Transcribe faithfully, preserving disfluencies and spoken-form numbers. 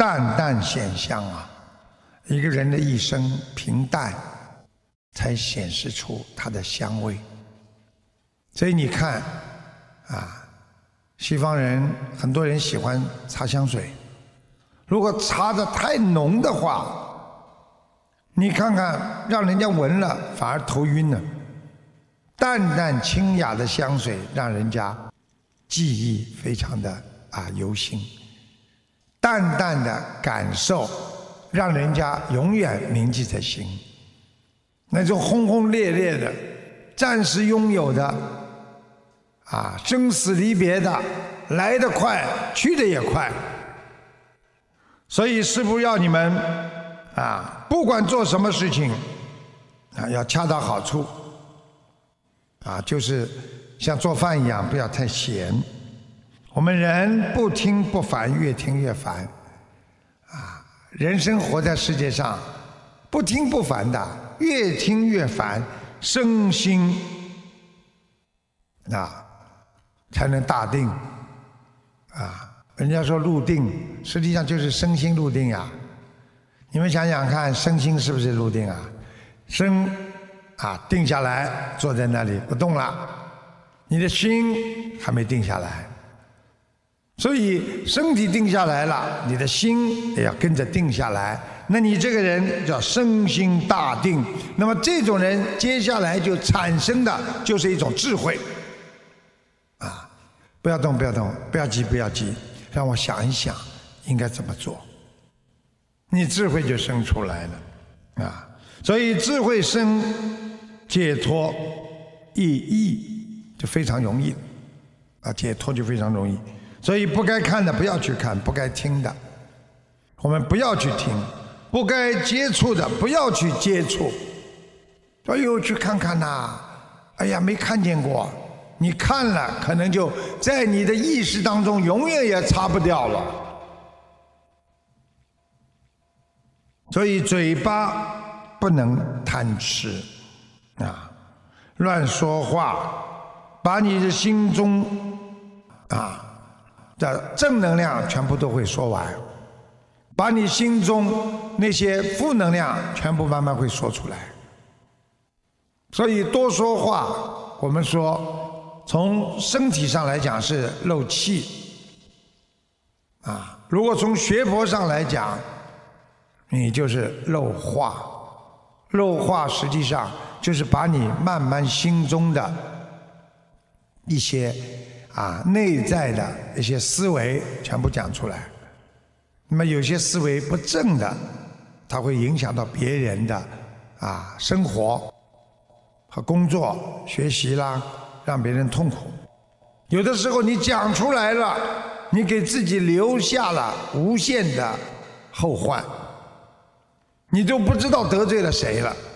淡淡显香啊。一个人的一生平淡，才显示出它的香味。所以你看啊，西方人很多人喜欢擦香水，如果擦得太浓的话，你看看让人家闻了反而头晕了。淡淡清雅的香水让人家记忆非常的啊犹新，淡淡的感受让人家永远铭记在心。那种轰轰烈烈的暂时拥有的啊生死离别的，来得快去得也快。所以师父要你们啊不管做什么事情啊要恰到好处啊，就是像做饭一样，不要太咸。我们人不听不烦，越听越烦啊！人生活在世界上，不听不烦的，越听越烦，身心啊才能大定啊！人家说入定，实际上就是身心入定呀。你们想想看，身心是不是入定啊？身啊，定下来，坐在那里不动了，你的心还没定下来，所以身体定下来了，你的心也要跟着定下来。那你这个人叫身心大定，那么这种人接下来就产生的就是一种智慧啊！不要动，不要动，不要急，不要急，让我想一想应该怎么做，你智慧就生出来了啊！所以智慧生。解脱易易就非常容易啊，解脱就非常容易。所以不该看的不要去看，不该听的我们不要去听，不该接触的不要去接触。哎呦，去看看呐！哎呀，没看见过，你看了可能就在你的意识当中永远也擦不掉了。所以嘴巴不能贪吃啊，乱说话，把你的心中啊的正能量全部都会说完，把你心中那些负能量全部慢慢会说出来。所以多说话，我们说从身体上来讲是漏气啊，如果从学佛上来讲，你就是漏话。漏话实际上就是把你慢慢心中的一些啊内在的一些思维全部讲出来。那么有些思维不正的，它会影响到别人的啊生活和工作、学习啦，让别人痛苦。有的时候你讲出来了，你给自己留下了无限的后患。你都不知道得罪了谁了。